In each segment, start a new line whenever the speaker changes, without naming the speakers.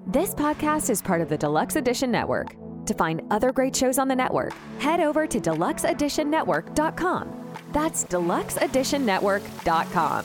This podcast is part of the Deluxe Edition Network. To find other great shows on the network, head over to deluxeeditionnetwork.com. That's deluxeeditionnetwork.com.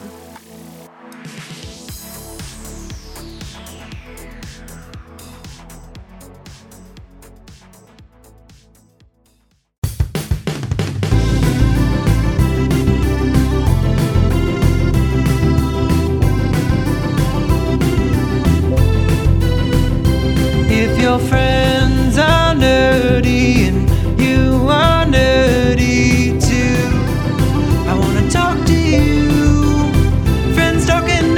If your friends are nerdy and you are nerdy too, I want to talk to you. Friends talking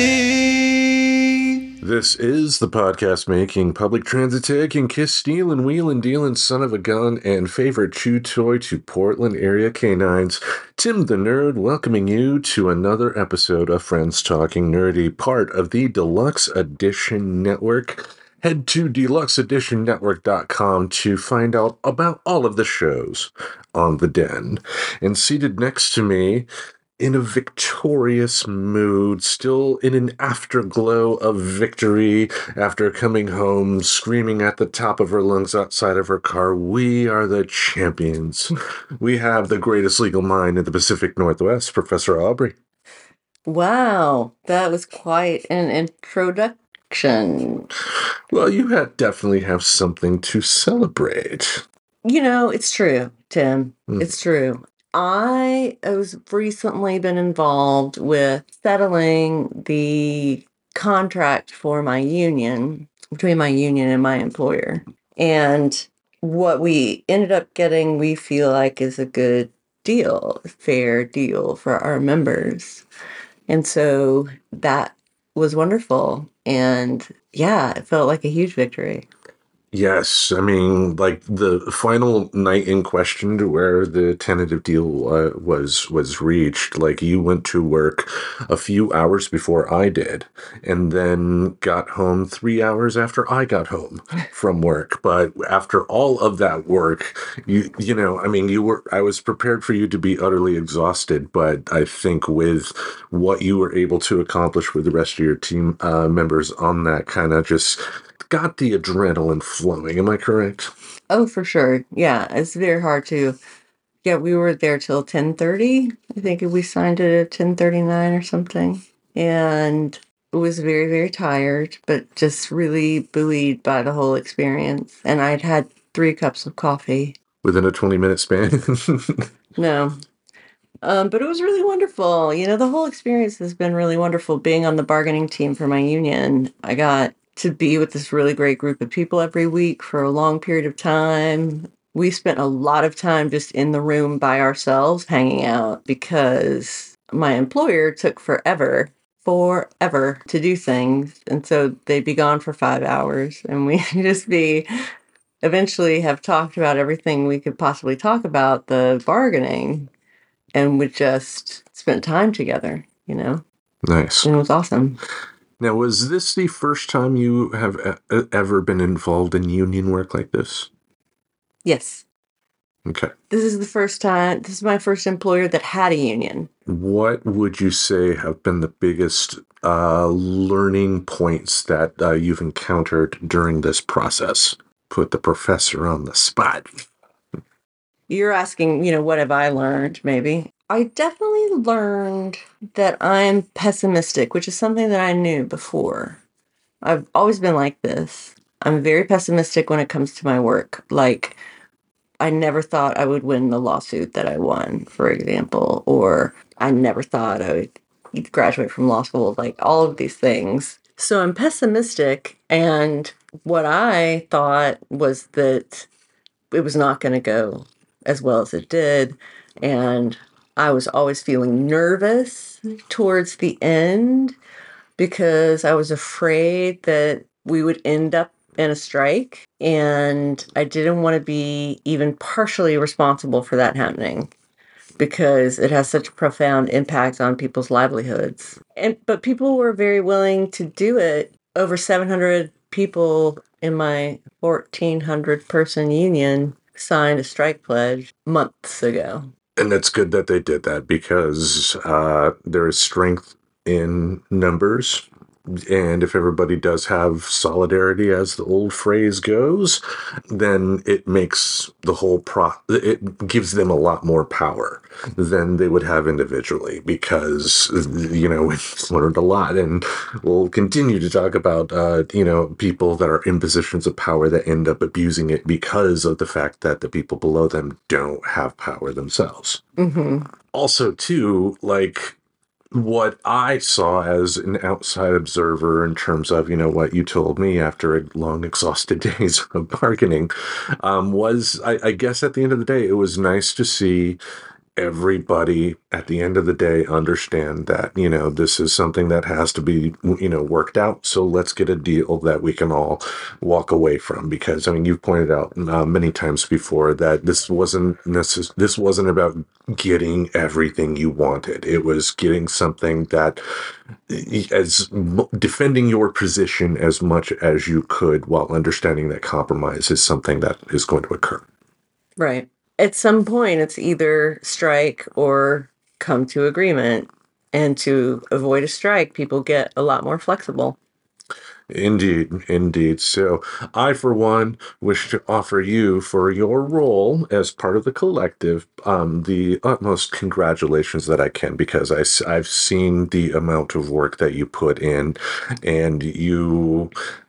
nerdy.
This is the podcast making, public transit taking, kiss stealing, wheeling dealing, son of a gun, and favorite chew toy to Portland area canines, Tim the Nerd, welcoming you to another episode of Friends Talking Nerdy, part of the Deluxe Edition Network. Head to deluxeeditionnetwork.com to find out about all of the shows on the Den. And seated next to me, in a victorious mood, still in an afterglow of victory after coming home, screaming at the top of her lungs outside of her car, we are the champions. We have the greatest legal mind in the Pacific Northwest, Professor Aubrey.
Wow, that was quite an introduction.
Well, you definitely have something to celebrate.
You know, it's true, Tim. It's true. I have recently been involved with settling the contract for my union, between my union and my employer. And what we ended up getting, we feel like is a good deal, a fair deal for our members. And so that was wonderful. And yeah, it felt like a huge victory.
Yes, I mean, like the final night in question to where the tentative deal was reached, like you went to work a few hours before I did, and then got home 3 hours after I got home from work. But after all of that work, I was prepared for you to be utterly exhausted, but I think with what you were able to accomplish with the rest of your team members on that kind of just got the adrenaline flowing. Am I correct?
Oh, for sure. Yeah, it's very hard to. Yeah, we were there till 10:30. I think we signed it at 10:39 or something. And it was very, very tired, but just really buoyed by the whole experience. And I'd had 3 cups of coffee.
Within a 20-minute span?
No. But it was really wonderful. You know, the whole experience has been really wonderful. Being on the bargaining team for my union, I got to be with this really great group of people every week for a long period of time. We spent a lot of time just in the room by ourselves hanging out because my employer took forever to do things. And so they'd be gone for 5 hours and we'd just eventually have talked about everything we could possibly talk about, the bargaining, and would just spend time together, you know?
Nice.
And it was awesome.
Now, was this the first time you have ever been involved in union work like this?
Yes.
Okay.
This is my first employer that had a union.
What would you say have been the biggest learning points that you've encountered during this process? Put the professor on the spot.
You're asking, what have I learned, maybe? I definitely learned that I'm pessimistic, which is something that I knew before. I've always been like this. I'm very pessimistic when it comes to my work. Like, I never thought I would win the lawsuit that I won, for example, or I never thought I would graduate from law school, like all of these things. So I'm pessimistic, and what I thought was that it was not going to go as well as it did, and I was always feeling nervous towards the end because I was afraid that we would end up in a strike, and I didn't want to be even partially responsible for that happening because it has such a profound impact on people's livelihoods. But people were very willing to do it. Over 700 people in my 1,400 person union signed a strike pledge months ago.
And it's good that they did that because there is strength in numbers And if everybody does have solidarity, as the old phrase goes, then it makes the whole it gives them a lot more power than they would have individually, because, we've learned a lot, and we'll continue to talk about, people that are in positions of power that end up abusing it because of the fact that the people below them don't have power themselves.
Mm-hmm.
Also, too, like, what I saw as an outside observer in terms of, what you told me after a long, exhausted days of bargaining, was, I guess at the end of the day, it was nice to see everybody at the end of the day understand that, this is something that has to be, worked out. So let's get a deal that we can all walk away from. Because, you've pointed out many times before that this wasn't about getting everything you wanted. It was getting something that defending your position as much as you could, while understanding that compromise is something that is going to occur.
Right. At some point, it's either strike or come to agreement. And to avoid a strike, people get a lot more flexible.
Indeed. So I, for one, wish to offer you, for your role as part of the collective, the utmost congratulations that I can, because I've seen the amount of work that you put in, and you...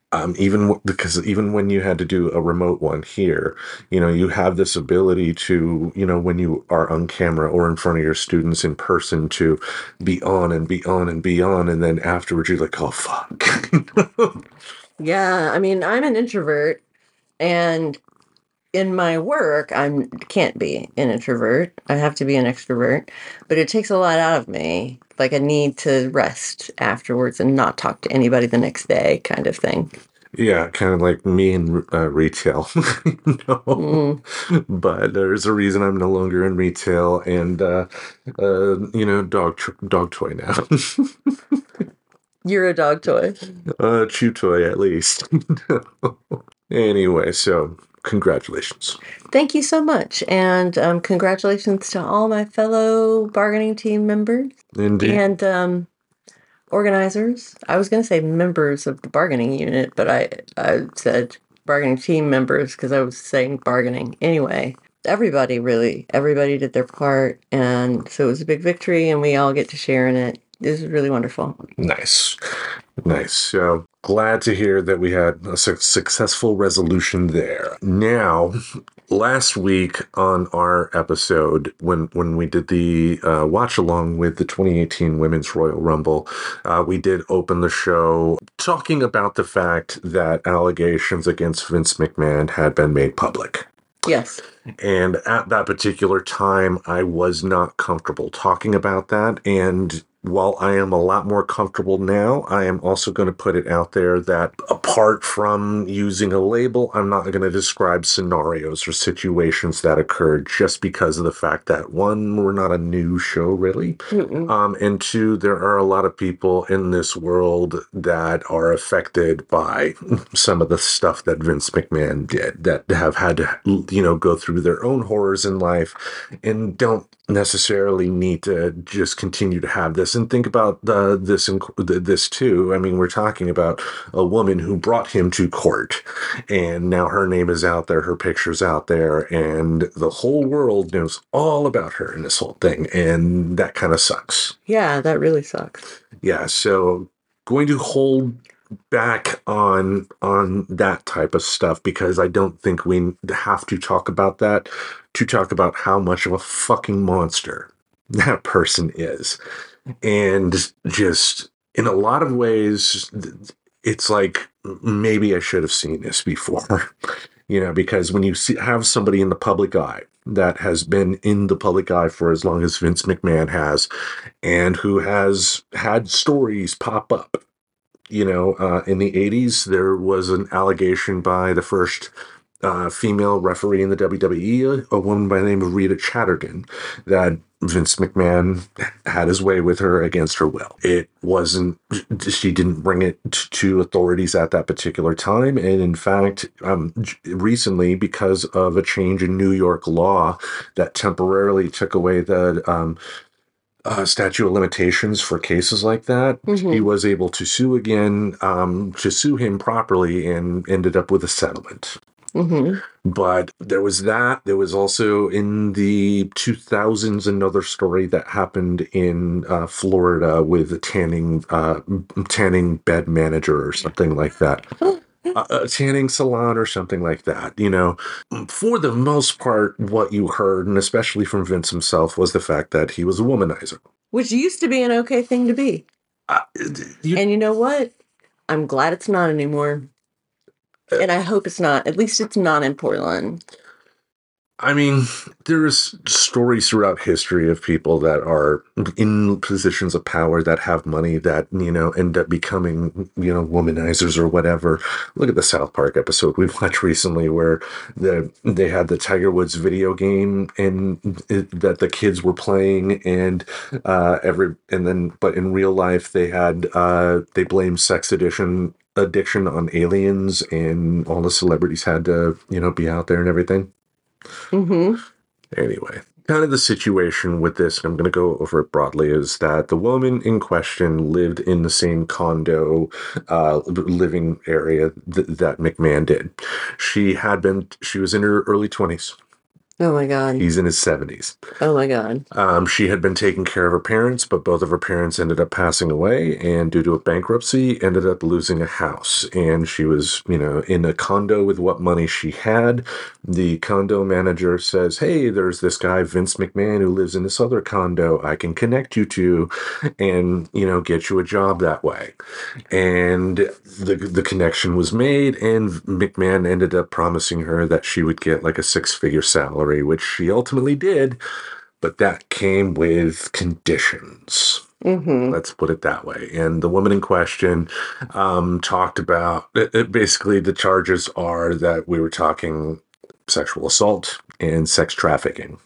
even when you had to do a remote one here, you have this ability to, when you are on camera or in front of your students in person, to be on and be on and be on. And then afterwards you're like, oh, fuck.
Yeah. I'm an introvert, and in my work, can't be an introvert. I have to be an extrovert, but it takes a lot out of me. Like, I need to rest afterwards and not talk to anybody the next day, kind of thing.
Yeah, kind of like me in retail. But there's a reason I'm no longer in retail, and dog toy now.
You're a dog toy.
Chew toy, at least. Anyway, so congratulations.
Thank you so much, and congratulations to all my fellow bargaining team members.
Indeed.
And organizers. I was going to say members of the bargaining unit, but I said bargaining team members because I was saying bargaining. Anyway, everybody did their part, and so it was a big victory, and we all get to share in it. This is really wonderful.
Nice. So glad to hear that we had a successful resolution there. Now, last week on our episode, when we did the watch along with the 2018 Women's Royal Rumble, we did open the show talking about the fact that allegations against Vince McMahon had been made public.
Yes.
And at that particular time, I was not comfortable talking about that. And while I am a lot more comfortable now, I am also going to put it out there that apart from using a label, I'm not going to describe scenarios or situations that occurred, just because of the fact that, one, we're not a news show, really. And two, there are a lot of people in this world that are affected by some of the stuff that Vince McMahon did, that have had to, go through their own horrors in life, and don't necessarily need to just continue to have this. And think about this too. We're talking about a woman who brought him to court, and now her name is out there, her picture's out there, and the whole world knows all about her in this whole thing, and that kind of sucks.
Yeah, that really sucks.
Yeah, so going to hold back on that type of stuff, because I don't think we have to talk about that to talk about how much of a fucking monster that person is. And just in a lot of ways, it's like, maybe I should have seen this before, because when you have somebody in the public eye that has been in the public eye for as long as Vince McMahon has, and who has had stories pop up. In the 80s, there was an allegation by the first female referee in the WWE, a woman by the name of Rita Chatterton, that Vince McMahon had his way with her against her will. She didn't bring it to authorities at that particular time. And in fact, recently, because of a change in New York law that temporarily took away the statute of limitations for cases like that. He was able to sue again, to sue him properly, and ended up with a settlement. But there was that. There was also in the 2000s another story that happened in Florida with a tanning bed manager or something like that. A tanning salon or something like that. You know, for the most part, what you heard, and especially from Vince himself, was the fact that he was a womanizer.
Which used to be an okay thing to be. And you know what? I'm glad it's not anymore. And I hope it's not. At least it's not in Portland.
I mean, there's stories throughout history of people that are in positions of power that have money that, you know, end up becoming, you know, womanizers or whatever. Look at the South Park episode we watched recently where they had the Tiger Woods video game and that the kids were playing, and but in real life they blamed sex addiction on aliens, and all the celebrities had to, you know, be out there and everything. Anyway, kind of the situation with this, and I'm going to go over it broadly, is that the woman in question lived in the same condo living area that McMahon did. She was in her early 20s.
Oh my God.
He's in his 70s.
Oh my God.
She had been taking care of her parents, but both of her parents ended up passing away, and due to a bankruptcy, ended up losing a house. And she was, you know, in a condo with what money she had. The condo manager says, "Hey, there's this guy, Vince McMahon, who lives in this other condo I can connect you to and, you know, get you a job that way." And the connection was made, and McMahon ended up promising her that she would get like a 6-figure salary, which she ultimately did, but that came with conditions. Let's put it that way. And the woman in question talked about, basically the charges are that we were talking sexual assault and sex trafficking.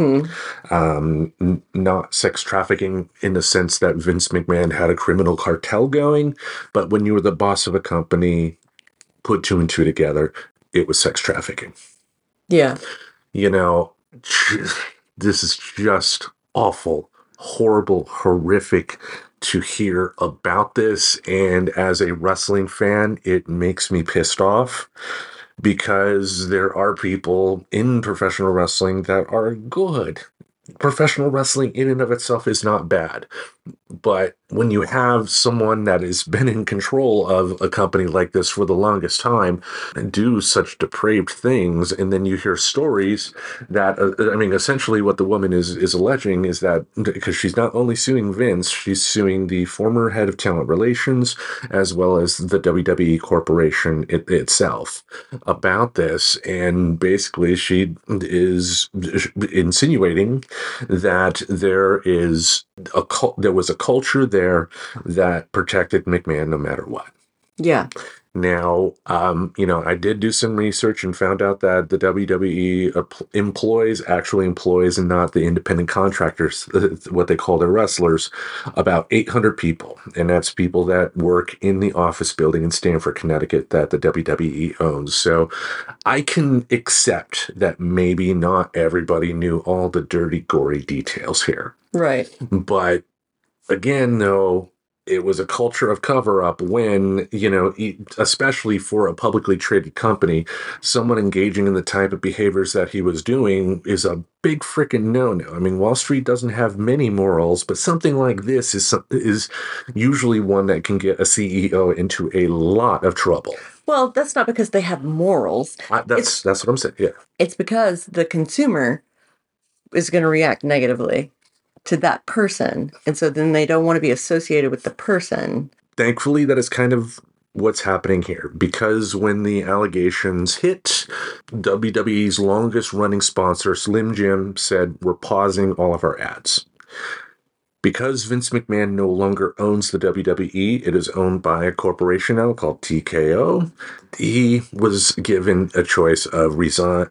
Not sex trafficking in the sense that Vince McMahon had a criminal cartel going, but when you were the boss of a company, put 2 and 2 together, it was sex trafficking.
Yeah.
You know, this is just awful, horrible, horrific to hear about this. And as a wrestling fan, it makes me pissed off, because there are people in professional wrestling that are good. Professional wrestling in and of itself is not bad. But when you have someone that has been in control of a company like this for the longest time and do such depraved things, and then you hear stories that, I mean, essentially what the woman is alleging is that, because she's not only suing Vince, she's suing the former head of talent relations as well as the WWE corporation itself about this. And basically she is insinuating that there was a culture there that protected McMahon no matter what.
Yeah.
Now, you know, I did do some research and found out that the WWE actually employs and not the independent contractors, what they call their wrestlers, about 800 people. And that's people that work in the office building in Stamford, Connecticut that the WWE owns. So I can accept that maybe not everybody knew all the dirty, gory details here.
Right.
But again, though, it was a culture of cover-up when, you know, especially for a publicly traded company, someone engaging in the type of behaviors that he was doing is a big freaking no-no. I mean, Wall Street doesn't have many morals, but something like this is usually one that can get a CEO into a lot of trouble.
Well, that's not because they have morals.
That's what I'm saying, yeah.
It's because the consumer is going to react negatively to that person. And so then they don't want to be associated with the person.
Thankfully, that is kind of what's happening here, because when the allegations hit, WWE's longest running sponsor, Slim Jim, said, "We're pausing all of our ads." Because Vince McMahon no longer owns the WWE, it is owned by a corporation now called TKO. He was given a choice of resign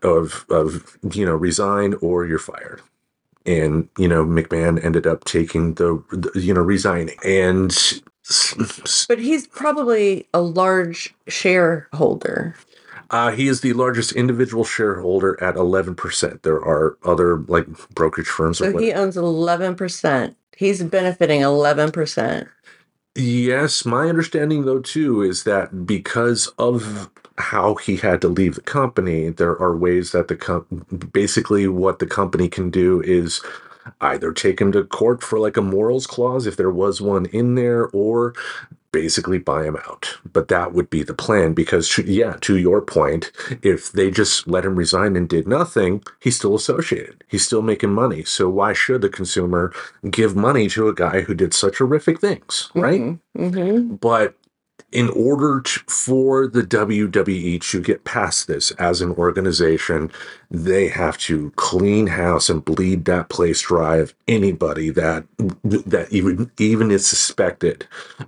or you're fired. And, you know, McMahon ended up taking resigning. And
but he's probably a large shareholder.
He is the largest individual shareholder at 11%. There are other, like, brokerage firms.
So he owns 11%. He's benefiting 11%.
Yes, my understanding though too is that because of how he had to leave the company, there are ways that basically what the company can do is either take him to court for like a morals clause if there was one in there, or basically buy him out. But that would be the plan because, yeah, to your point, if they just let him resign and did nothing, he's still associated. He's still making money. So why should the consumer give money to a guy who did such horrific things, right?
Mm-hmm. Mm-hmm.
But in order for the WWE to get past this as an organization, they have to clean house and bleed that place dry of anybody that even is suspected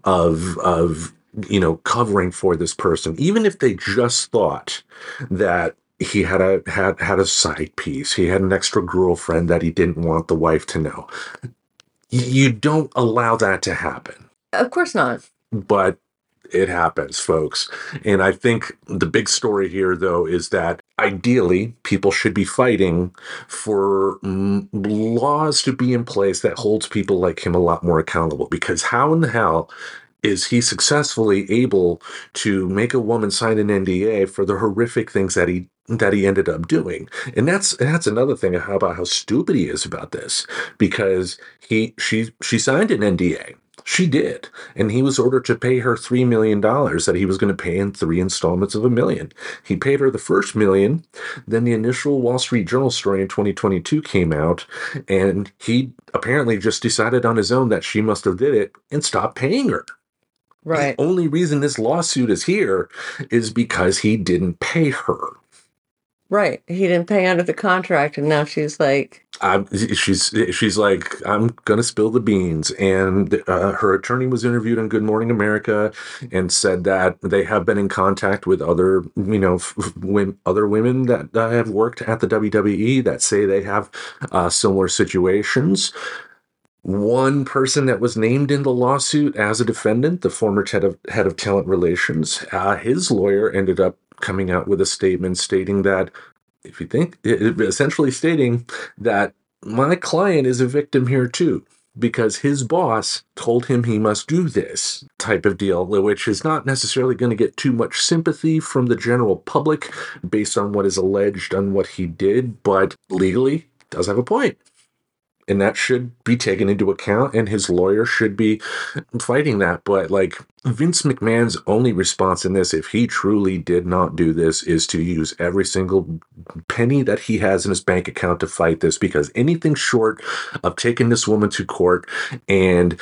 of covering for this person, even if they just thought that he had a side piece, he had an extra girlfriend that he didn't want the wife to know. You don't allow that to happen.
Of course not.
But it happens, folks. And I think the big story here, though, is that ideally people should be fighting for laws to be in place that holds people like him a lot more accountable. Because how in the hell is he successfully able to make a woman sign an NDA for the horrific things that he ended up doing? And that's another thing about how stupid he is about this, because she signed an NDA. She did. And he was ordered to pay her $3 million that he was going to pay in 3 installments of $1 million. He paid her the first $1 million. Then the initial Wall Street Journal story in 2022 came out, and he apparently just decided on his own that she must have did it and stopped paying her.
Right.
The only reason this lawsuit is here is because he didn't pay her.
Right. He didn't pay under the contract, and now she's like...
She's like, I'm going to spill the beans. And her attorney was interviewed on Good Morning America and said that they have been in contact with other, other women that have worked at the WWE that say they have similar situations. One person that was named in the lawsuit as a defendant, the former head of talent relations, his lawyer ended up coming out with a statement stating that, essentially stating that my client is a victim here too, because his boss told him he must do this type of deal, which is not necessarily going to get too much sympathy from the general public based on what is alleged on what he did, but legally does have a point. And that should be taken into account, and his lawyer should be fighting that. But, Vince McMahon's only response in this, if he truly did not do this, is to use every single penny that he has in his bank account to fight this, because anything short of taking this woman to court and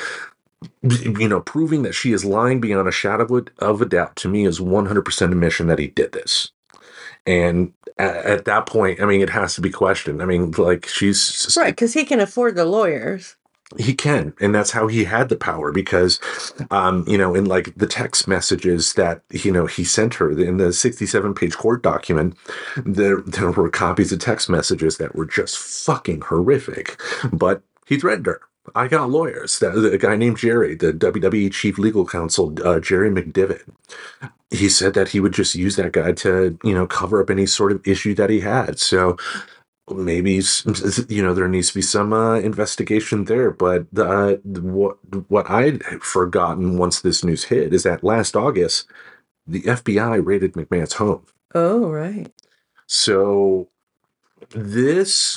proving that she is lying beyond a shadow of a doubt, to me, is 100% admission that he did this. And at that point, it has to be questioned. She's...
Right, because he can afford the lawyers.
He can, and that's how he had the power, because, in the text messages that, he sent her in the 67-page court document, there were copies of text messages that were just fucking horrific, but he threatened her. I got lawyers. A guy named Jerry, the WWE chief legal counsel, Jerry McDivitt, he said that he would just use that guy to, cover up any sort of issue that he had. So maybe, there needs to be some investigation there. But what I'd forgotten once this news hit is that last August, the FBI raided McMahon's home.
Oh, right.
So this...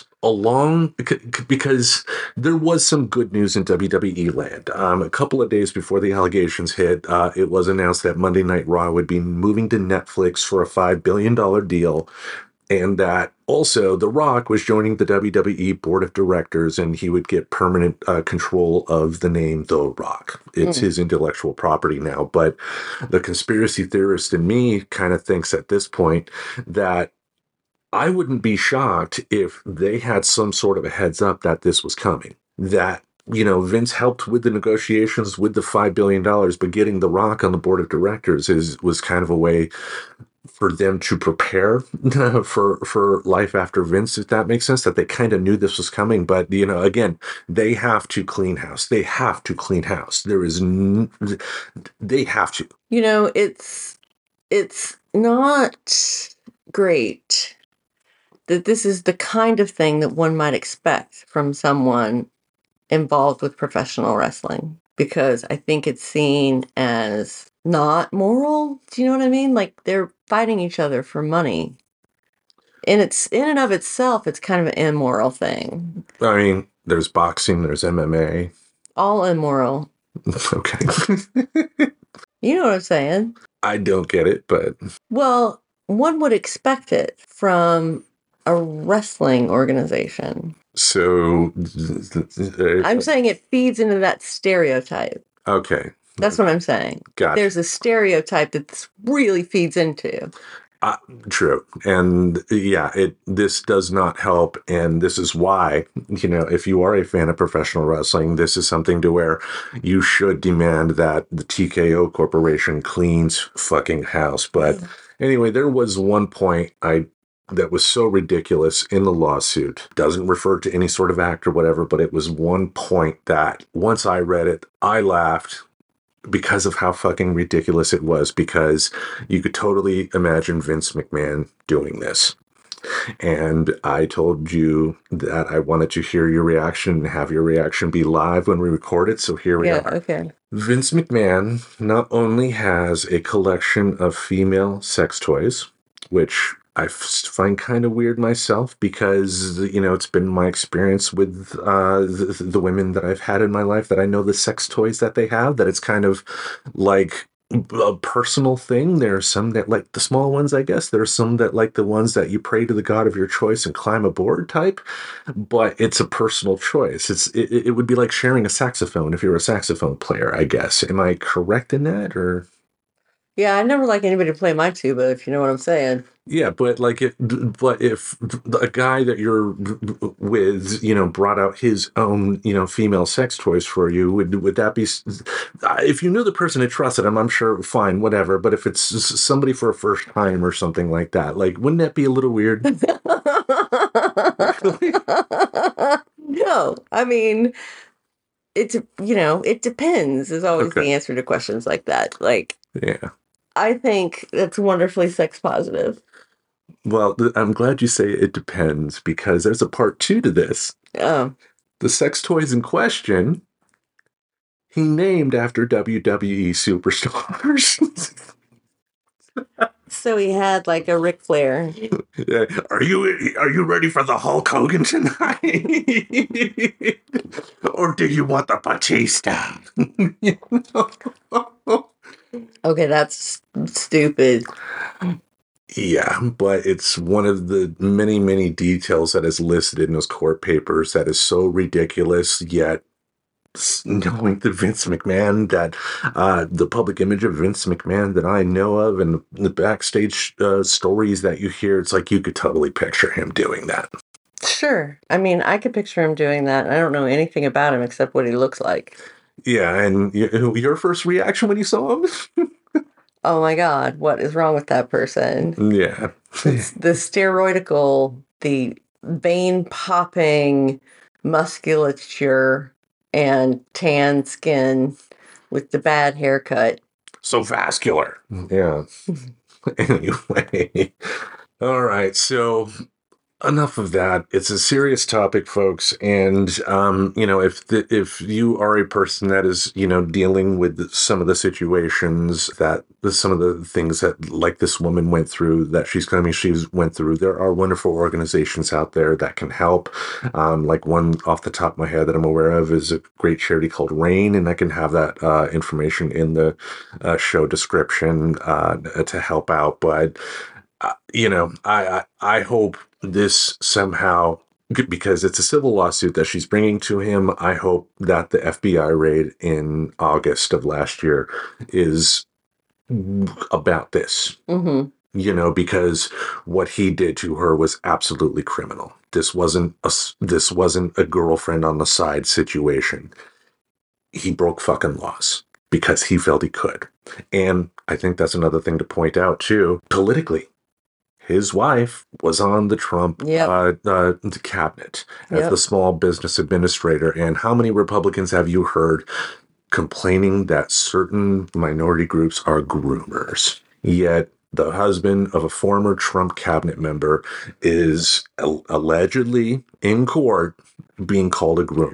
because there was some good news in WWE land. A couple of days before the allegations hit, it was announced that Monday Night Raw would be moving to Netflix for a $5 billion deal, and that also The Rock was joining the WWE board of directors, and he would get permanent control of the name The Rock. It's his intellectual property now. But the conspiracy theorist in me kind of thinks at this point that I wouldn't be shocked if they had some sort of a heads up that this was coming. That, Vince helped with the negotiations with the $5 billion, but getting The Rock on the board of directors was kind of a way for them to prepare for life after Vince, if that makes sense, that they kind of knew this was coming. But, again, they have to clean house. They have to clean house. They have to.
It's not great that this is the kind of thing that one might expect from someone involved with professional wrestling because I think it's seen as not moral. Do you know what I mean? Like they're fighting each other for money. And it's in and of itself, it's kind of an immoral thing.
I mean, there's boxing, there's MMA.
All immoral.
Okay.
You know what I'm saying?
I don't get it, but...
Well, one would expect it from a wrestling organization.
So...
I'm saying it feeds into that stereotype.
Okay.
That's what I'm saying.
Gotcha.
There's a stereotype that this really feeds into.
True. And yeah, this does not help. And this is why, if you are a fan of professional wrestling, this is something to where you should demand that the TKO Corporation cleans fucking house. But anyway, there was one point that was so ridiculous in the lawsuit. Doesn't refer to any sort of act or whatever, but it was one point that once I read it, I laughed because of how fucking ridiculous it was, because you could totally imagine Vince McMahon doing this. And I told you that I wanted to hear your reaction and have your reaction be live when we record it. So here we are.
Okay.
Vince McMahon not only has a collection of female sex toys, which I find kind of weird myself because, it's been my experience with the women that I've had in my life that I know the sex toys that they have, that it's kind of like a personal thing. There are some that like the small ones, I guess. There are some that like the ones that you pray to the god of your choice and climb aboard type, but it's a personal choice. It would be like sharing a saxophone if you're a saxophone player, I guess. Am I correct in that, or?
Yeah, I never like anybody to play my tuba, if you know what I'm saying.
Yeah, but if a guy that you're with, brought out his own, female sex toys for you, would that be, if you knew the person and trusted him, I'm sure, fine, whatever. But if it's somebody for a first time or something like that, like, wouldn't that be a little weird?
No, I mean, it depends is always the answer to questions like that. Like,
yeah.
I think that's wonderfully sex positive.
Well, I'm glad you say it depends, because there's a part 2 to this.
Oh.
The sex toys in question, he named after WWE superstars.
So he had like a Ric Flair.
Are you ready for the Hulk Hogan tonight? Or do you want the Batista?
Okay, that's stupid.
Yeah, but it's one of the many, many details that is listed in those court papers that is so ridiculous, yet knowing the Vince McMahon, that the public image of Vince McMahon that I know of, and the backstage stories that you hear, it's like you could totally picture him doing that.
Sure. I mean, I could picture him doing that. I don't know anything about him except what he looks like.
Yeah, and your first reaction when you saw him?
Oh my God, what is wrong with that person?
Yeah.
The steroidical, the vein-popping musculature and tan skin with the bad haircut.
So vascular. Yeah. Anyway. All right, so enough of that. It's a serious topic, folks. And, if you are a person that is, dealing with some of the situations some of the things that like this woman went through, that she's went through, there are wonderful organizations out there that can help. Like one off the top of my head that I'm aware of is a great charity called RAIN, and I can have that information in the show description to help out. But, I hope this somehow, because it's a civil lawsuit that she's bringing to him, I hope that the FBI raid in August of last year is about this.
Mm-hmm.
Because what he did to her was absolutely criminal. This wasn't a girlfriend on the side situation. He broke fucking laws because he felt he could. And I think that's another thing to point out too, politically. His wife was on the Trump the cabinet as the small business administrator. And how many Republicans have you heard complaining that certain minority groups are groomers? Yet the husband of a former Trump cabinet member is allegedly in court being called a groomer.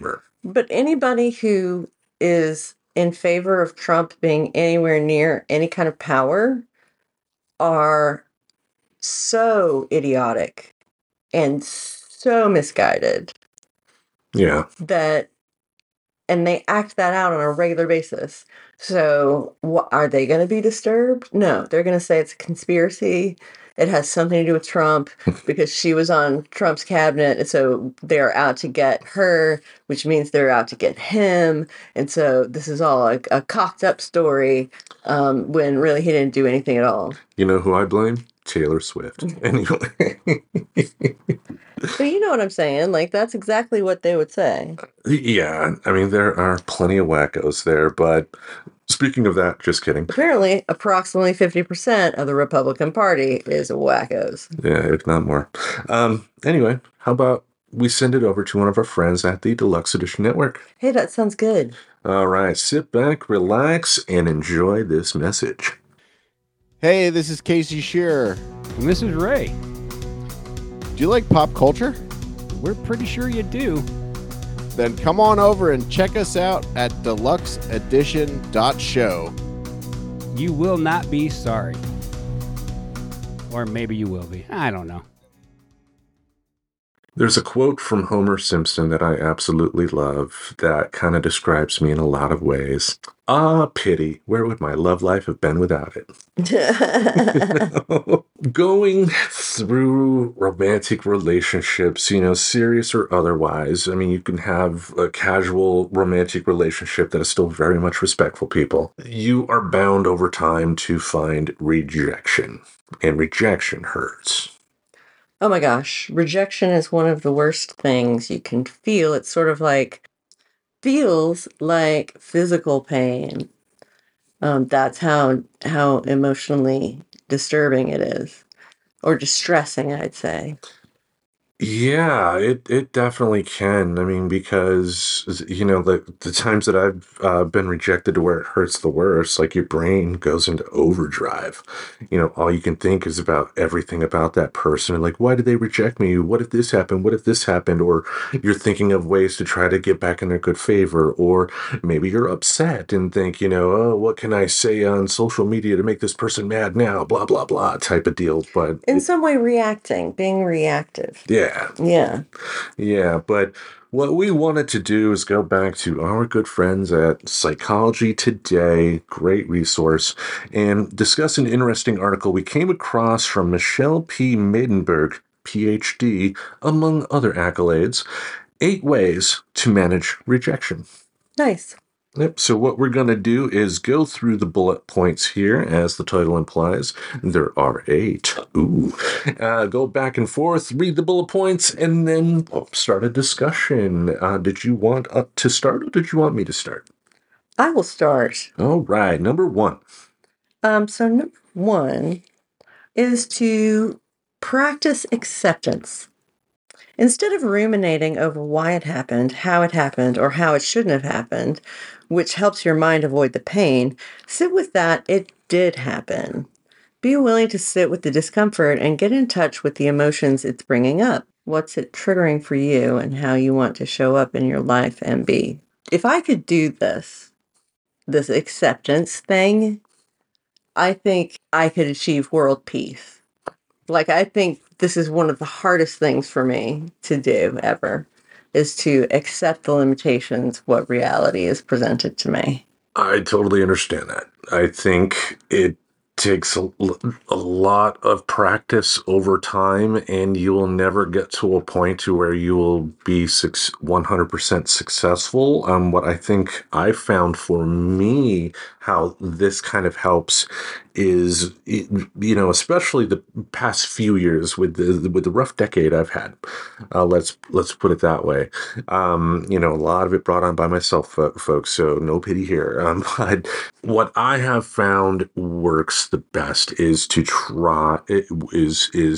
But anybody who is in favor of Trump being anywhere near any kind of power are so idiotic and so misguided
Yeah.
and they act that out on a regular basis. So, are they going to be disturbed? No, they're going to say it's a conspiracy. It has something to do with Trump because she was on Trump's cabinet. And so they're out to get her, which means they're out to get him. And so this is all a cocked up story when really he didn't do anything at all.
You know who I blame? Taylor Swift. Anyway.
But you know what I'm saying? Like, that's exactly what they would say.
Yeah. I mean, there are plenty of wackos there, but speaking of that, just kidding.
Apparently, approximately 50% of the Republican Party is wackos.
Yeah, if not more. Anyway, how about we send it over to one of our friends at the Deluxe Edition Network?
Hey, that sounds good.
All right, sit back, relax, and enjoy this message.
Hey, this is Casey Shearer.
And this is Ray.
Do you like pop culture?
We're pretty sure you do.
Then come on over and check us out at deluxeedition.show.
You will not be sorry. Or maybe you will be. I don't know.
There's a quote from Homer Simpson that I absolutely love that kind of describes me in a lot of ways. Ah, pity, where would my love life have been without it? Going through romantic relationships, serious or otherwise, I mean, you can have a casual romantic relationship that is still very much respectful, people. You are bound over time to find rejection, and rejection hurts.
Oh my gosh, rejection is one of the worst things you can feel. It's sort of feels like physical pain. That's how emotionally disturbing it is, or distressing, I'd say.
Yeah, it definitely can. I mean, because, the times that I've been rejected to where it hurts the worst, like your brain goes into overdrive. All you can think is about everything about that person. And like, why did they reject me? What if this happened? What if this happened? Or you're thinking of ways to try to get back in their good favor. Or maybe you're upset and think, oh, what can I say on social media to make this person mad now? Blah, blah, blah type of deal. But
in some way, being reactive.
Yeah.
Yeah,
but what we wanted to do is go back to our good friends at Psychology Today, great resource, and discuss an interesting article we came across from Michelle P. Maidenberg, PhD, among other accolades, 8 ways to manage rejection.
Nice.
Yep, so what we're going to do is go through the bullet points here, as the title implies. There are 8. Ooh. Go back and forth, read the bullet points, and then start a discussion. Did you want to start, or did you want me to start?
I will start.
All right, number 1.
So number 1 is to practice acceptance. Instead of ruminating over why it happened, how it happened, or how it shouldn't have happened, which helps your mind avoid the pain, sit with that it did happen. Be willing to sit with the discomfort and get in touch with the emotions it's bringing up. What's it triggering for you and how you want to show up in your life and be. If I could do this acceptance thing, I think I could achieve world peace. I think this is one of the hardest things for me to do ever, is to accept the limitations, what reality is presented to me.
I totally understand that. I think it takes a lot of practice over time, and you will never get to a point to where you will be 100% successful. What I think I found for me, how this kind of helps is, especially the past few years with the rough decade I've had. Let's put it that way. A lot of it brought on by myself, folks. So no pity here. But what I have found works the best is to try. Is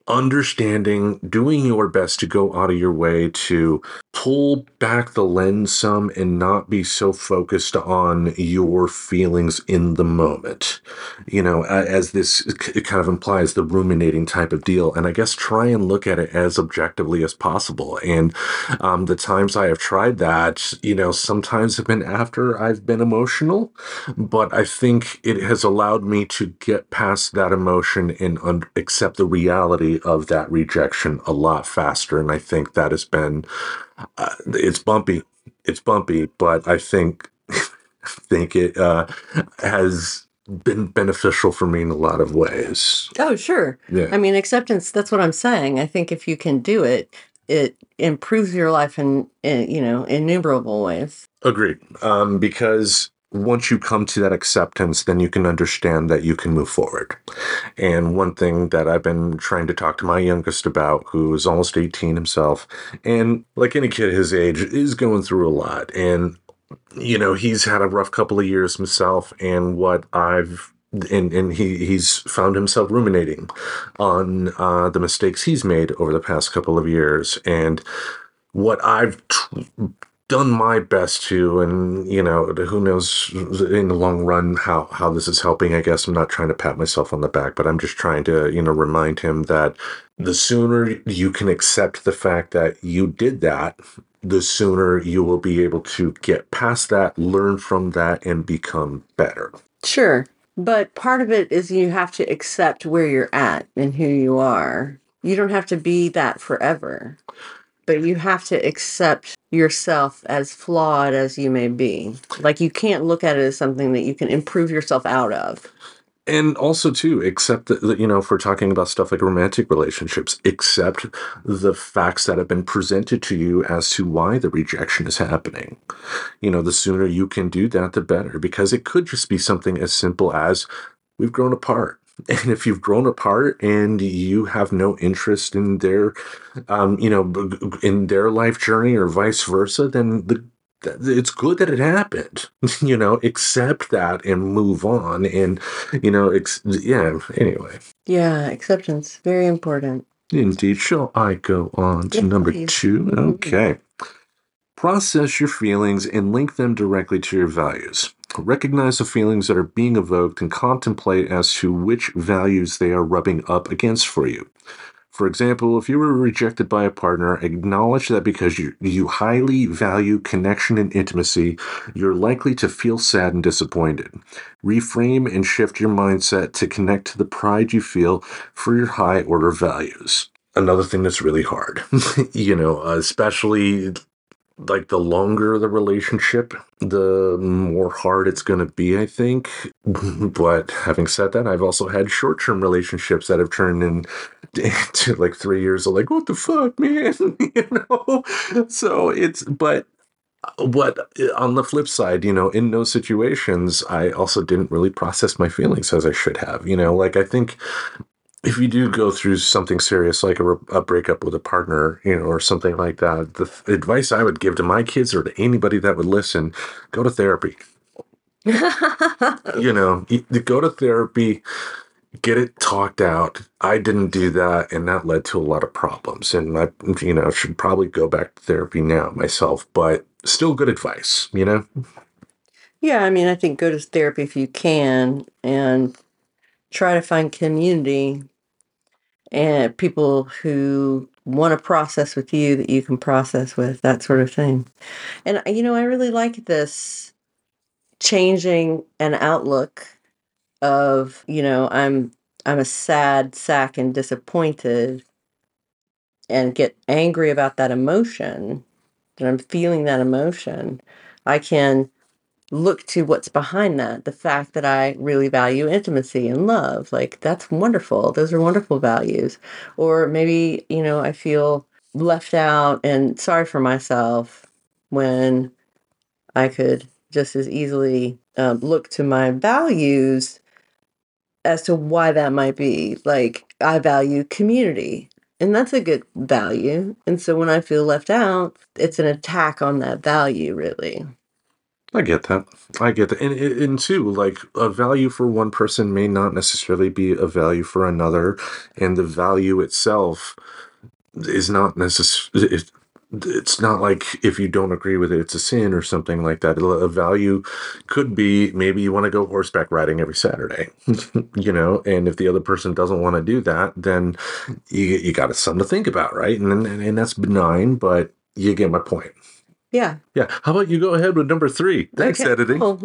understanding, doing your best to go out of your way to pull back the lens some and not be so focused on your feelings in the moment. As this it kind of implies, the ruminating type of deal. And I guess try and look at it as objectively as possible. And the times I have tried that, sometimes have been after I've been emotional, but I think it has allowed me to get past that emotion and accept the reality of that rejection a lot faster. And I think that has been, it's bumpy. It's bumpy, but I think it has been beneficial for me in a lot of ways.
Oh, sure.
Yeah.
I mean, acceptance, that's what I'm saying. I think if you can do it, it improves your life in innumerable ways.
Agreed. Because once you come to that acceptance, then you can understand that you can move forward. And one thing that I've been trying to talk to my youngest about, who is almost 18 himself, and like any kid his age, is going through a lot. And, he's had a rough couple of years himself, and he's found himself ruminating on the mistakes he's made over the past couple of years. And what I've done my best to, and who knows in the long run how this is helping. I guess I'm not trying to pat myself on the back, but I'm just trying to remind him that the sooner you can accept the fact that you did that, the sooner you will be able to get past that, learn from that, and become better.
Sure. But part of it is you have to accept where you're at and who you are. You don't have to be that forever, but you have to accept yourself as flawed as you may be. Like, you can't look at it as something that you can improve yourself out of.
And also, too, accept that, if we're talking about stuff like romantic relationships, accept the facts that have been presented to you as to why the rejection is happening. The sooner you can do that, the better, because it could just be something as simple as we've grown apart. And if you've grown apart and you have no interest in their, in their life journey or vice versa, then it's good that it happened. Accept that and move on. And, anyway.
Yeah, acceptance, very important.
Indeed. Shall I go on to number
please.
2? Okay. Process your feelings and link them directly to your values. Recognize the feelings that are being evoked and contemplate as to which values they are rubbing up against for you. For example, if you were rejected by a partner, acknowledge that because you highly value connection and intimacy, you're likely to feel sad and disappointed. Reframe and shift your mindset to connect to the pride you feel for your high order values. Another thing that's really hard, especially like the longer the relationship, the more hard it's going to be, I think. But having said that, I've also had short-term relationships that have turned into like 3 years of like, what the fuck, man? So but on the flip side, in those situations, I also didn't really process my feelings as I should have. I think if you do go through something serious like a breakup with a partner, or something like that, the advice I would give to my kids or to anybody that would listen, go to therapy. Go to therapy, get it talked out. I didn't do that, and that led to a lot of problems. And I, should probably go back to therapy now myself, but still good advice,
Yeah, I mean, I think go to therapy if you can and try to find community and people who want to process with you that you can process with, that sort of thing. And, I really like this changing an outlook of, I'm a sad sack and disappointed and get angry about that emotion, that I'm feeling that emotion. I can look to what's behind that, the fact that I really value intimacy and love. Like, that's wonderful. Those are wonderful values. Or maybe, I feel left out and sorry for myself when I could just as easily look to my values as to why that might be. Like, I value community. And that's a good value. And so when I feel left out, it's an attack on that value, really.
I get that. And too, like, a value for one person may not necessarily be a value for another, and the value itself is not necessarily. It's not like if you don't agree with it, it's a sin or something like that. A value could be maybe you want to go horseback riding every Saturday, and if the other person doesn't want to do that, then you got something to think about, right? And that's benign, but you get my point.
Yeah.
Yeah. How about you go ahead with number 3? Thanks,
Okay,
editing.
cool.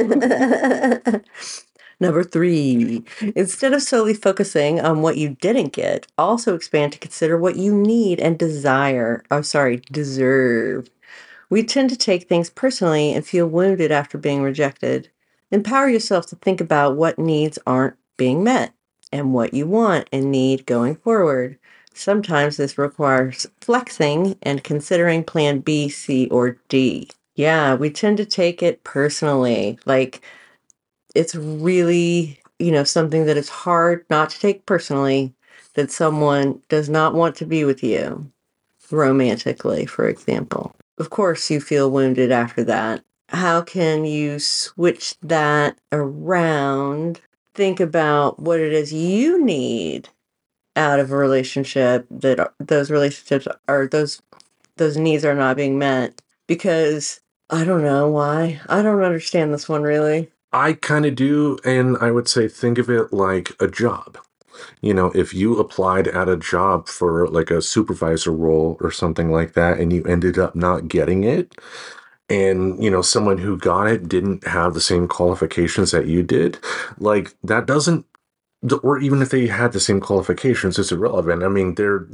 Number 3, instead of solely focusing on what you didn't get, also expand to consider what you need and deserve. We tend to take things personally and feel wounded after being rejected. Empower yourself to think about what needs aren't being met and what you want and need going forward. Sometimes this requires flexing and considering plan B, C, or D. Yeah, we tend to take it personally. Like, it's really, something that it's hard not to take personally that someone does not want to be with you romantically, for example. Of course, you feel wounded after that. How can you switch that around? Think about what it is you need out of a relationship, that those relationships are those needs are not being met, because I don't know why. I don't understand this one really.
I kind of do, and I would say think of it like a job. If you applied at a job for like a supervisor role or something like that, and you ended up not getting it, and someone who got it didn't have the same qualifications that you did, like, that doesn't, or even if they had the same qualifications, it's irrelevant. I mean,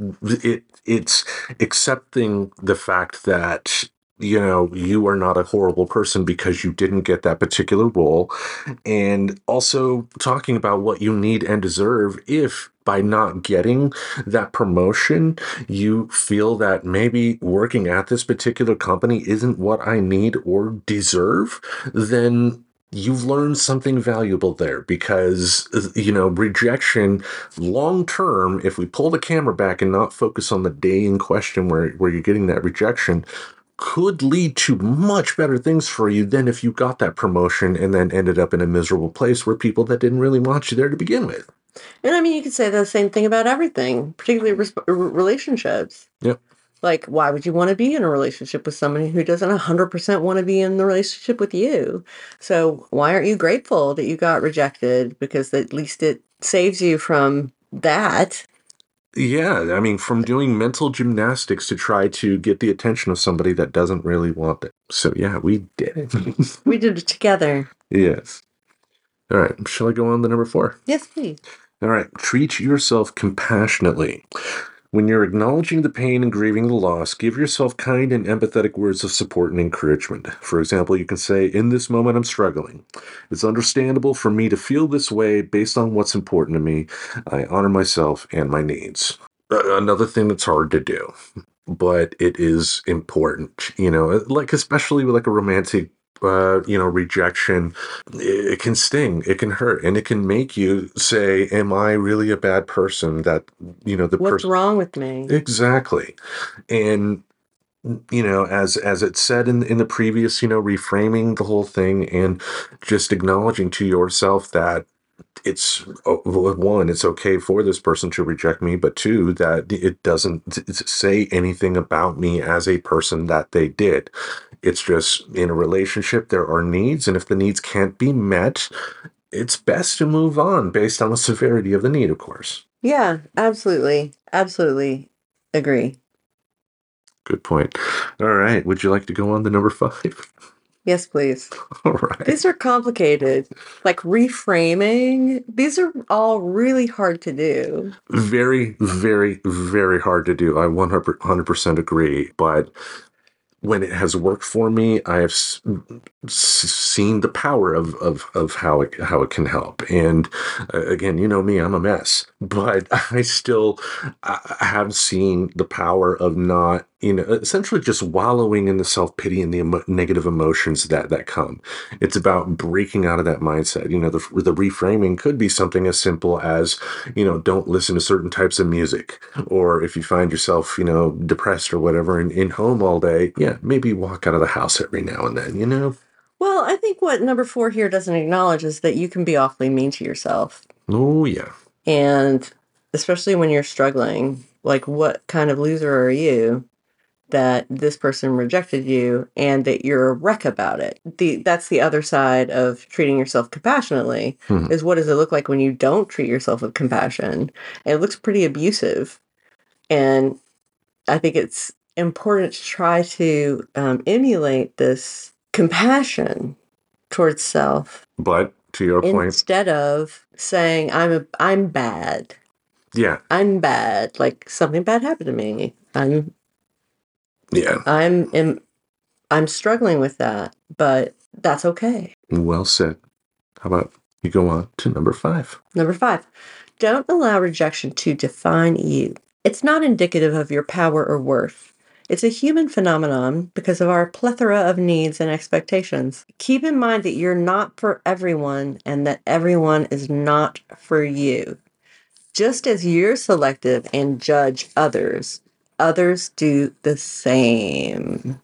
it's accepting the fact that you are not a horrible person because you didn't get that particular role, and also talking about what you need and deserve. If by not getting that promotion, you feel that maybe working at this particular company isn't what I need or deserve, then you've learned something valuable there, because, rejection long term, if we pull the camera back and not focus on the day in question where you're getting that rejection, could lead to much better things for you than if you got that promotion and then ended up in a miserable place where people that didn't really want you there to begin with.
And I mean, you could say the same thing about everything, particularly relationships.
Yep.
Like, why would you want to be in a relationship with somebody who doesn't 100% want to be in the relationship with you? So why aren't you grateful that you got rejected? Because at least it saves you from that.
Yeah, I mean, from doing mental gymnastics to try to get the attention of somebody that doesn't really want it. So yeah, we did it.
We did it together.
Yes. All right, shall I go on to number 4?
Yes, please.
All right, treat yourself compassionately. When you're acknowledging the pain and grieving the loss, give yourself kind and empathetic words of support and encouragement. For example, you can say, "In this moment, I'm struggling. It's understandable for me to feel this way based on what's important to me. I honor myself and my needs." Another thing that's hard to do, but it is important, like, especially with like a romantic rejection. It can sting, it can hurt, and it can make you say, am I really a bad person? That,
what's wrong with me?
Exactly. And, as it said in the previous, reframing the whole thing and just acknowledging to yourself that it's, one, it's okay for this person to reject me, but 2, that it doesn't say anything about me as a person that they did. It's just, in a relationship, there are needs, and if the needs can't be met, it's best to move on based on the severity of the need, of course.
Yeah, absolutely. Absolutely agree.
Good point. All right. Would you like to go on to number 5?
Yes, please.
All right.
These are complicated. Like reframing, these are all really hard to do.
Very, very, very hard to do. I 100% agree. But when it has worked for me, I have seen the power of how it can help. And again, me, I'm a mess, but I still have seen the power of not, essentially just wallowing in the self-pity and the negative emotions that come. It's about breaking out of that mindset. The reframing could be something as simple as, don't listen to certain types of music, or if you find yourself, depressed or whatever, in home all day, yeah, maybe walk out of the house every now and then,
Well, I think what number 4 here doesn't acknowledge is that you can be awfully mean to yourself.
Oh, yeah.
And especially when you're struggling, like, what kind of loser are you that this person rejected you and that you're a wreck about it? That's the other side of treating yourself compassionately, is what does it look like when you don't treat yourself with compassion? And it looks pretty abusive. And I think it's important to try to emulate this compassion towards self
But to your point,
instead of saying I'm bad.
yeah,
I'm bad. Like something bad happened to me.
yeah,
I'm struggling with that, but that's okay.
well said. How about you go on to number 5?
Number 5, don't allow rejection to define you. It's not indicative of your power or worth. It's a human phenomenon because of our plethora of needs and expectations. Keep in mind that you're not for everyone and that everyone is not for you. Just as you're selective and judge others, others do the same.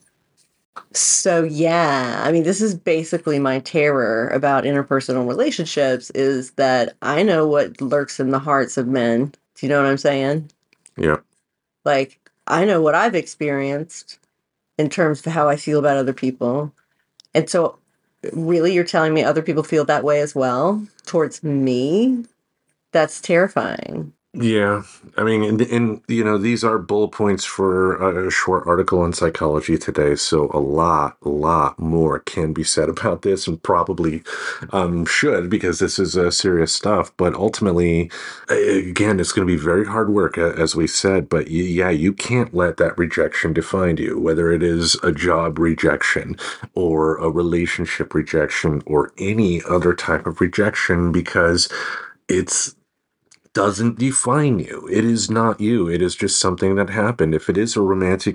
So yeah, I mean, this is basically my terror about interpersonal relationships, is that I know what lurks in the hearts of men. Do you know what I'm saying?
Yeah.
Like, I know what I've experienced in terms of how I feel about other people. And so really, you're telling me other people feel that way as well towards me? That's terrifying.
Yeah, I mean, and these are bullet points for a short article on Psychology Today, so a lot more can be said about this, and probably should, because this is serious stuff. But ultimately, again, it's going to be very hard work, as we said. But you can't let that rejection define you, whether it is a job rejection or a relationship rejection or any other type of rejection, because it's doesn't define you. It is not you. It is just something that happened. If it is a romantic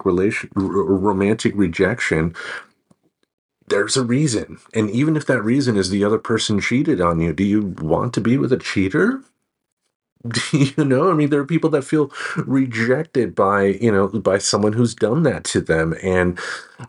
rejection, there's a reason. And even if that reason is the other person cheated on you, do you want to be with a cheater? I mean, there are people that feel rejected by someone who's done that to them. And,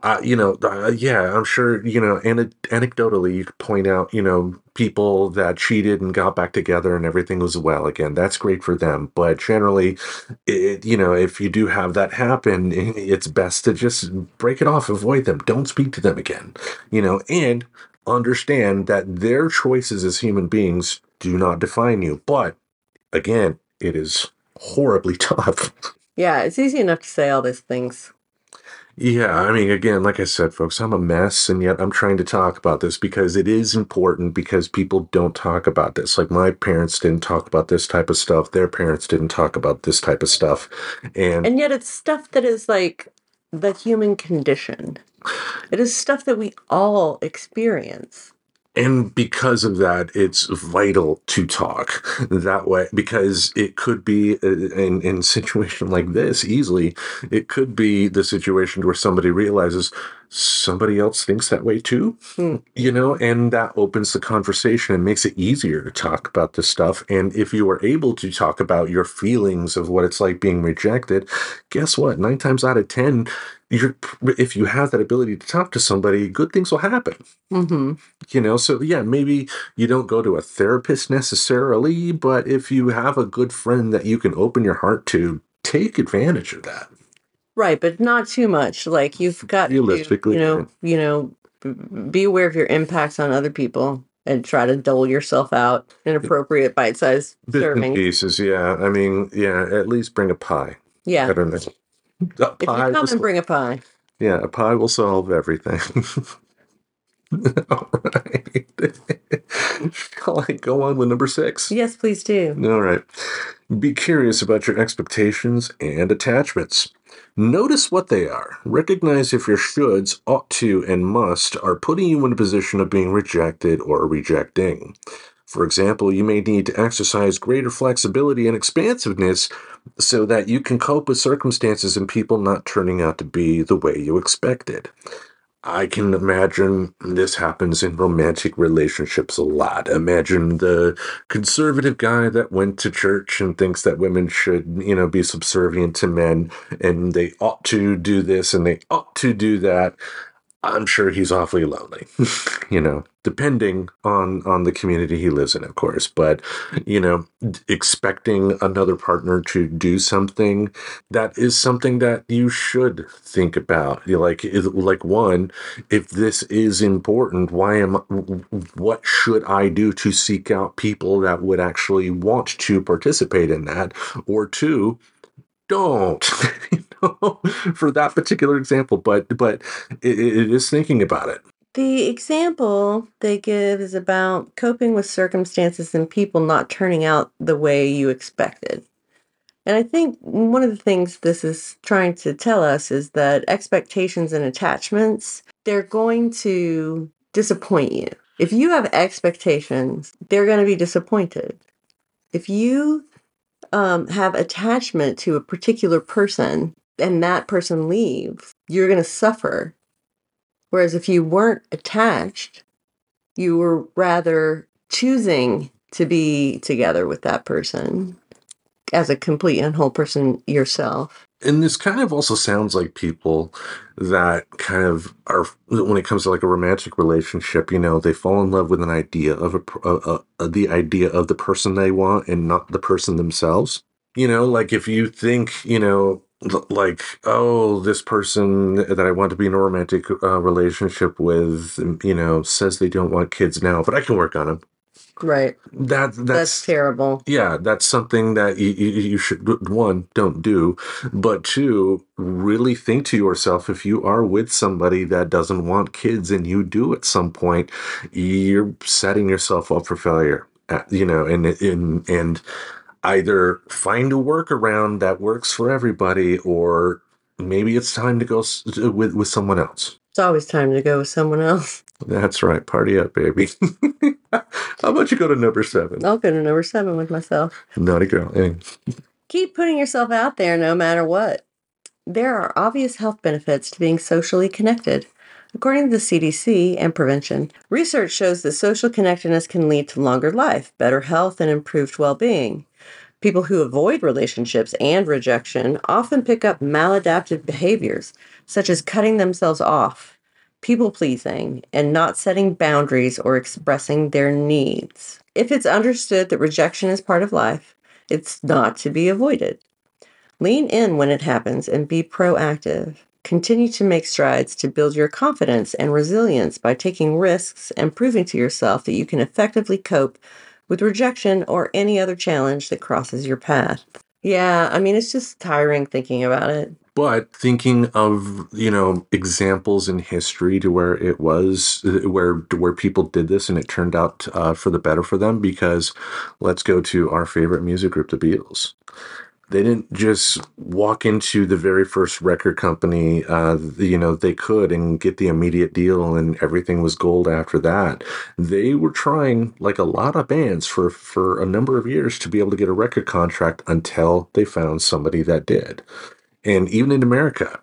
yeah, I'm sure, anecdotally, you could point out, people that cheated and got back together and everything was well again. That's great for them. But generally, if you do have that happen, it's best to just break it off, avoid them, don't speak to them again, and understand that their choices as human beings do not define you. But again, it is horribly tough.
Yeah, it's easy enough to say all these things.
Yeah, I mean, again, like I said, folks, I'm a mess, and yet I'm trying to talk about this because it is important, because people don't talk about this. Like, my parents didn't talk about this type of stuff. Their parents didn't talk about this type of stuff. And
yet it's stuff that is like the human condition. It is stuff that we all experience.
And because of that, it's vital to talk that way, because it could be in a situation like this, easily, it could be the situation where somebody realizes somebody else thinks that way too, and that opens the conversation and makes it easier to talk about this stuff. And if you are able to talk about your feelings of what it's like being rejected, guess what? 9 times out of 10, if you have that ability to talk to somebody, good things will happen.
Mm-hmm.
So yeah, maybe you don't go to a therapist necessarily, but if you have a good friend that you can open your heart to, take advantage of that.
Right, but not too much. Like, you've got
Realistically,
to, be aware of your impacts on other people and try to dole yourself out in appropriate bite-sized
bits and
servings.
pieces. Yeah, I mean, yeah, at least bring a pie.
Yeah.
I don't know.
If you come and bring a pie.
Yeah, a pie will solve everything. All right. Shall I go on with number 6?
Yes, please do.
All right. Be curious about your expectations and attachments. Notice what they are. Recognize if your shoulds, ought to, and must are putting you in a position of being rejected or rejecting. For example, you may need to exercise greater flexibility and expansiveness so that you can cope with circumstances and people not turning out to be the way you expected. I can imagine this happens in romantic relationships a lot. Imagine the conservative guy that went to church and thinks that women should, be subservient to men, and they ought to do this and they ought to do that. I'm sure he's awfully lonely, depending on the community he lives in, of course. But, expecting another partner to do something, that is something that you should think about. Like one, if this is important, what should I do to seek out people that would actually want to participate in that? Or two, don't for that particular example, but it is thinking about it.
The example they give is about coping with circumstances and people not turning out the way you expected. And I think one of the things this is trying to tell us is that expectations and attachments, they're going to disappoint you. If you have expectations, they're going to be disappointed. If you have attachment to a particular person and that person leaves, you're going to suffer. Whereas if you weren't attached, you were rather choosing to be together with that person as a complete and whole person yourself.
And this kind of also sounds like people that kind of are, when it comes to like a romantic relationship, they fall in love with an idea of the idea of the person they want and not the person themselves. Like if you think, like, oh, this person that I want to be in a romantic relationship with, says they don't want kids now, but I can work on them.
Right.
That's
terrible.
Yeah, that's something that you should, one, don't do, but two, really think to yourself, if you are with somebody that doesn't want kids and you do at some point, you're setting yourself up for failure, and either find a workaround that works for everybody, or maybe it's time to go with someone else.
It's always time to go with someone else.
That's right. Party up, baby. How about you go to number 7?
I'll go to number 7 with myself.
Naughty girl. Hey.
Keep putting yourself out there no matter what. There are obvious health benefits to being socially connected. According to the CDC and prevention, research shows that social connectedness can lead to longer life, better health, and improved well-being. People who avoid relationships and rejection often pick up maladaptive behaviors, such as cutting themselves off, people-pleasing, and not setting boundaries or expressing their needs. If it's understood that rejection is part of life, it's not to be avoided. Lean in when it happens and be proactive. Continue to make strides to build your confidence and resilience by taking risks and proving to yourself that you can effectively cope with rejection or any other challenge that crosses your path. Yeah, it's just tiring thinking about it.
But thinking of, examples in history to where it was, where people did this and it turned out for the better for them, because let's go to our favorite music group, the Beatles. They didn't just walk into the very first record company, they could and get the immediate deal and everything was gold after that. They were trying, like a lot of bands, for a number of years to be able to get a record contract until they found somebody that did. And even in America,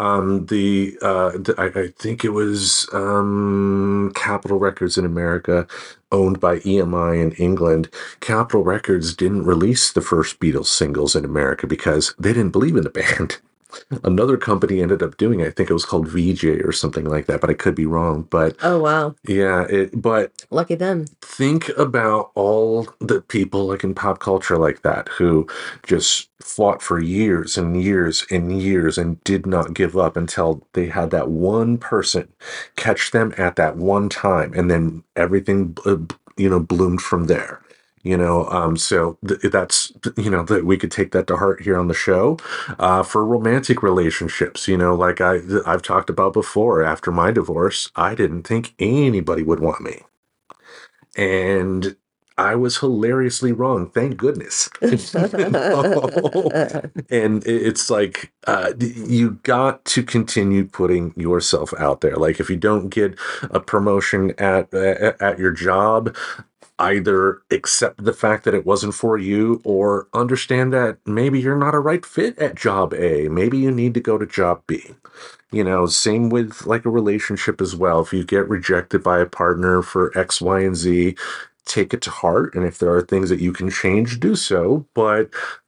I think it was Capitol Records in America, owned by EMI in England. Capitol Records didn't release the first Beatles singles in America because they didn't believe in the band. Another company ended up doing it. I think it was called VJ or something like that, but I could be wrong. But
oh, wow.
Yeah, but
lucky them.
Think about all the people like in pop culture like that who just fought for years and years and years and did not give up until they had that one person catch them at that one time, and then everything bloomed from there. So that's, that we could take that to heart here on the show. For romantic relationships, like I've talked about before, after my divorce, I didn't think anybody would want me. And I was hilariously wrong. Thank goodness. And it's like, you got to continue putting yourself out there. Like if you don't get a promotion at your job, either accept the fact that it wasn't for you, or understand that maybe you're not a right fit at job A. Maybe you need to go to job B. Same with like a relationship as well. If you get rejected by a partner for X, Y, and Z, take it to heart. And if there are things that you can change, do so. But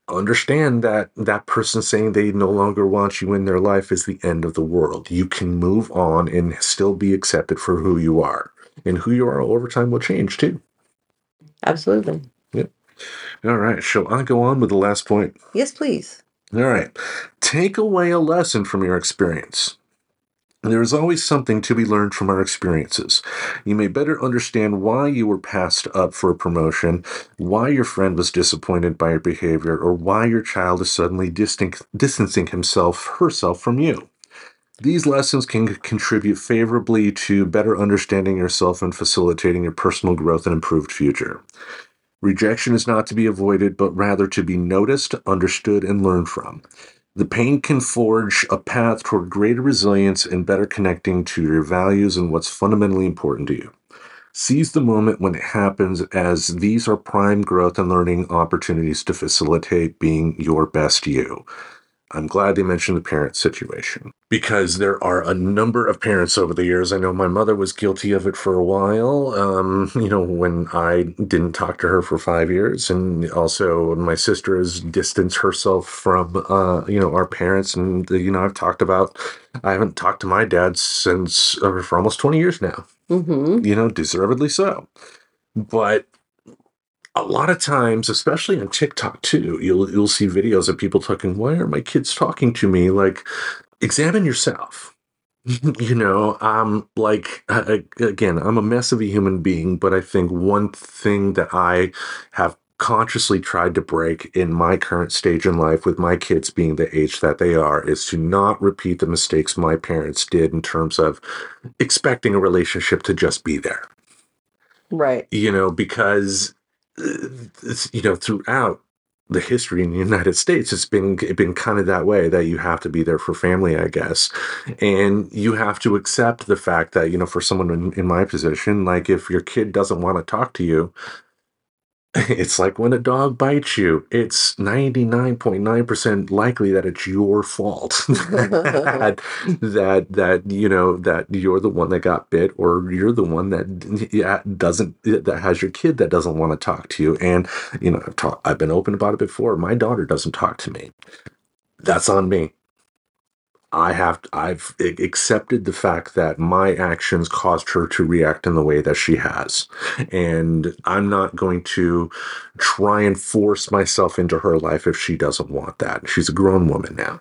understand that that person saying they no longer want you in their life is the end of the world. You can move on and still be accepted for who you are. And who you are over time will change too.
Absolutely.
Yep. All right. Shall I go on with the last point?
Yes, please.
All right. Take away a lesson from your experience. There is always something to be learned from our experiences. You may better understand why you were passed up for a promotion, why your friend was disappointed by your behavior, or why your child is suddenly distancing herself from you. These lessons can contribute favorably to better understanding yourself and facilitating your personal growth and improved future. Rejection is not to be avoided, but rather to be noticed, understood, and learned from. The pain can forge a path toward greater resilience and better connecting to your values and what's fundamentally important to you. Seize the moment when it happens, as these are prime growth and learning opportunities to facilitate being your best you. I'm glad they mentioned the parent situation, because there are a number of parents over the years. I know my mother was guilty of it for a while, when I didn't talk to her for 5 years. And also my sister has distanced herself from, our parents. And, I haven't talked to my dad since for almost 20 years now, deservedly so. But a lot of times, especially on TikTok too, you'll see videos of people talking, why aren't my kids talking to me? Like, examine yourself. Again, I'm a mess of a human being, but I think one thing that I have consciously tried to break in my current stage in life, with my kids being the age that they are, is to not repeat the mistakes my parents did in terms of expecting a relationship to just be there.
Right.
Because throughout the history in the United States, it's been kind of that way, that you have to be there for family, I guess. And you have to accept the fact that, for someone in my position, like, if your kid doesn't want to talk to you, it's like when a dog bites you, it's 99.9% likely that it's your fault. that you're the one that got bit, or you're the one that has your kid that doesn't want to talk to you. And, I've been open about it before. My daughter doesn't talk to me. That's on me. I've accepted the fact that my actions caused her to react in the way that she has. And I'm not going to try and force myself into her life if she doesn't want that. She's a grown woman now.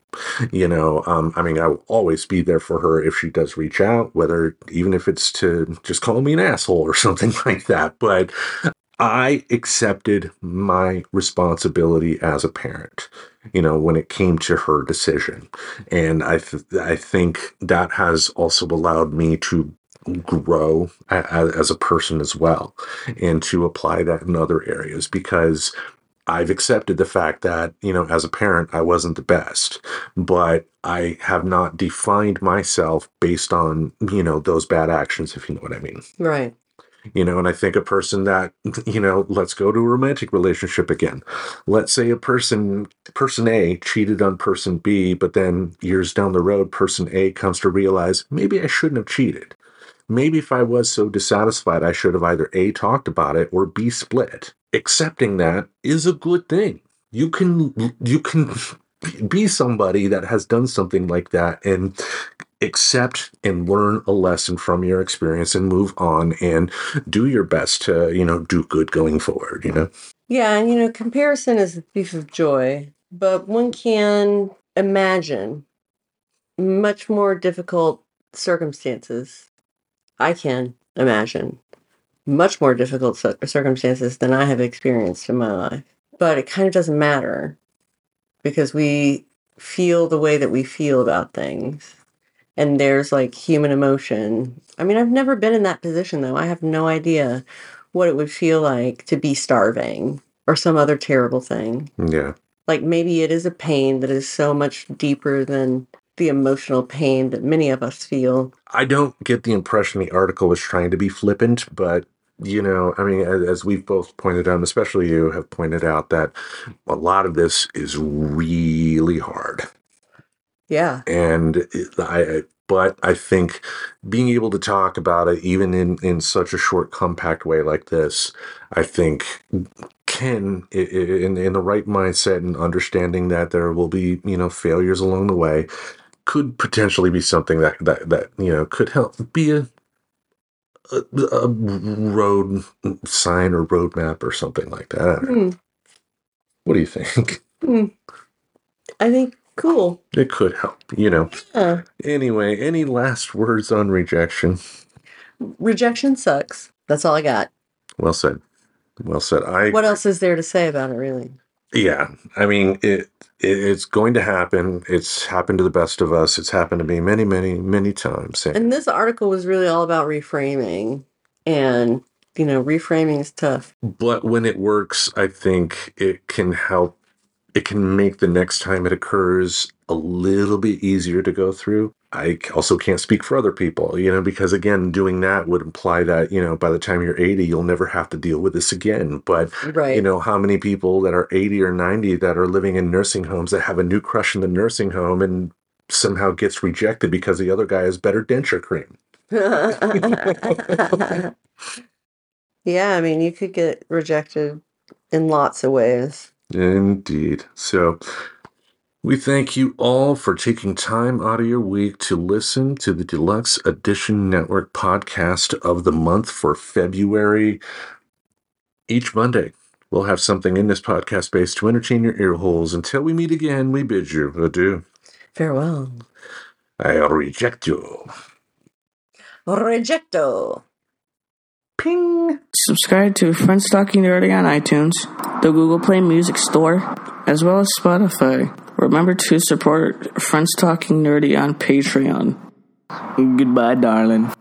I will always be there for her if she does reach out, even if it's to just call me an asshole or something like that. But I accepted my responsibility as a parent, when it came to her decision. And I think that has also allowed me to grow as a person as well, and to apply that in other areas, because I've accepted the fact that, as a parent, I wasn't the best, but I have not defined myself based on, those bad actions, if you know what I mean.
Right.
And I think a person that, let's go to a romantic relationship again. Let's say person A cheated on person B, but then years down the road, person A comes to realize, maybe I shouldn't have cheated. Maybe if I was so dissatisfied, I should have either A, talked about it, or B, split. Accepting that is a good thing. You can be somebody that has done something like that, and accept and learn a lesson from your experience, and move on and do your best to, do good going forward,
Yeah, and comparison is the thief of joy, but one can imagine much more difficult circumstances. I can imagine much more difficult circumstances than I have experienced in my life. But it kind of doesn't matter, because we feel the way that we feel about things. And there's like human emotion. I mean, I've never been in that position, though. I have no idea what it would feel like to be starving or some other terrible thing.
Yeah.
Like, maybe it is a pain that is so much deeper than the emotional pain that many of us feel.
I don't get the impression the article was trying to be flippant, but as we've both pointed out, and especially you have pointed out, that a lot of this is really hard.
Yeah.
And But I think being able to talk about it, even in such a short, compact way like this, I think can, in the right mindset and understanding that there will be, failures along the way, could potentially be something that could help be a road sign or roadmap or something like that. What do you think?
I think cool.
It could help,
Yeah.
Anyway, any last words on rejection?
Rejection sucks. That's all I got.
Well said. Well said.
What else is there to say about it, really?
Yeah, I mean, it's going to happen. It's happened to the best of us. It's happened to me many, many, many times.
And this article was really all about reframing. And, reframing is tough.
But when it works, I think it can help. It can make the next time it occurs a little bit easier to go through. I also can't speak for other people, because again, doing that would imply that, by the time you're 80, you'll never have to deal with this again. But,
right.
How many people that are 80 or 90 that are living in nursing homes that have a new crush in the nursing home and somehow gets rejected because the other guy has better denture cream?
Yeah, I mean, you could get rejected in lots of ways.
Indeed. So we thank you all for taking time out of your week to listen to the Deluxe Edition Network podcast of the month for February. Each Monday, we'll have something in this podcast space to entertain your ear holes. Until we meet again, we bid you adieu.
Farewell.
I'll reject you.
Rejecto.
Ping.
Subscribe to Friends Talking Nerdy on iTunes, the Google Play Music Store, as well as Spotify. Remember to support Friends Talking Nerdy on Patreon. Goodbye, darling.